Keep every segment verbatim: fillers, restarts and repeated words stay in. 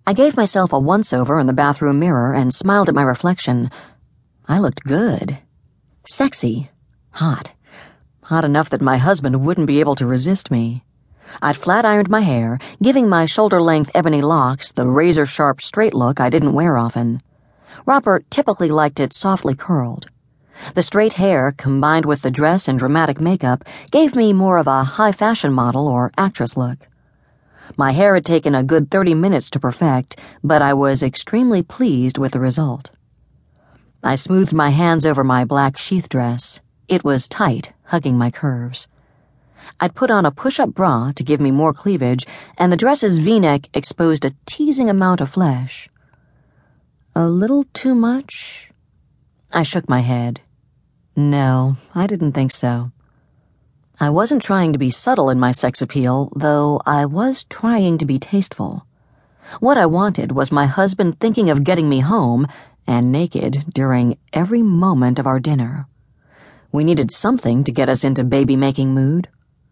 I gave myself a once-over in the bathroom mirror and smiled at my reflection. I looked good. Sexy. Hot. Hot enough that my husband wouldn't be able to resist me. I'd flat-ironed my hair, giving my shoulder-length ebony locks the razor-sharp straight look I didn't wear often. Robert typically liked it softly curled. The straight hair, combined with the dress and dramatic makeup, gave me more of a high-fashion model or actress look. My hair had taken a good thirty minutes to perfect, but I was extremely pleased with the result. I smoothed my hands over my black sheath dress. It was tight, hugging my curves. I'd put on a push-up bra to give me more cleavage, and the dress's V-neck exposed a teasing amount of flesh. A little too much? I shook my head. No, I didn't think so. I wasn't trying to be subtle in my sex appeal, though I was trying to be tasteful. What I wanted was my husband thinking of getting me home, and naked, during every moment of our dinner. We needed something to get us into baby-making mood.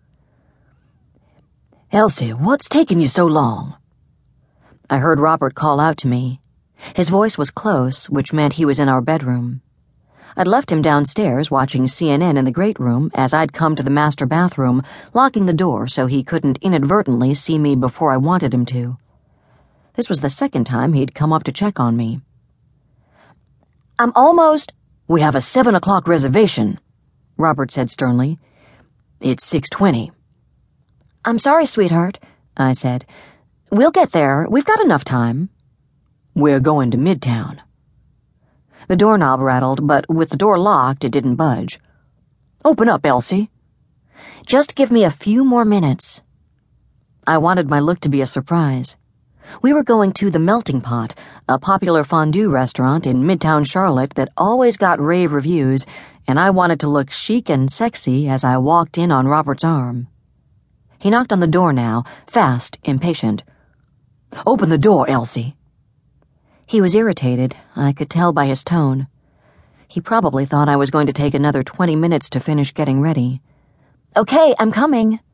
"Elsie, what's taking you so long?" I heard Robert call out to me. His voice was close, which meant he was in our bedroom. I'd left him downstairs watching C N N in the great room as I'd come to the master bathroom, locking the door so he couldn't inadvertently see me before I wanted him to. This was the second time he'd come up to check on me. "I'm almost—" "We have a seven o'clock reservation," Robert said sternly. "It's six twenty. "I'm sorry, sweetheart," I said. "We'll get there. We've got enough time." "We're going to Midtown." The doorknob rattled, but with the door locked, it didn't budge. "Open up, Elsie." "Just give me a few more minutes." I wanted my look to be a surprise. We were going to the Melting Pot, a popular fondue restaurant in Midtown Charlotte that always got rave reviews, and I wanted to look chic and sexy as I walked in on Robert's arm. He knocked on the door now, fast, impatient. "Open the door, Elsie." He was irritated, I could tell by his tone. He probably thought I was going to take another twenty minutes to finish getting ready. "Okay, I'm coming."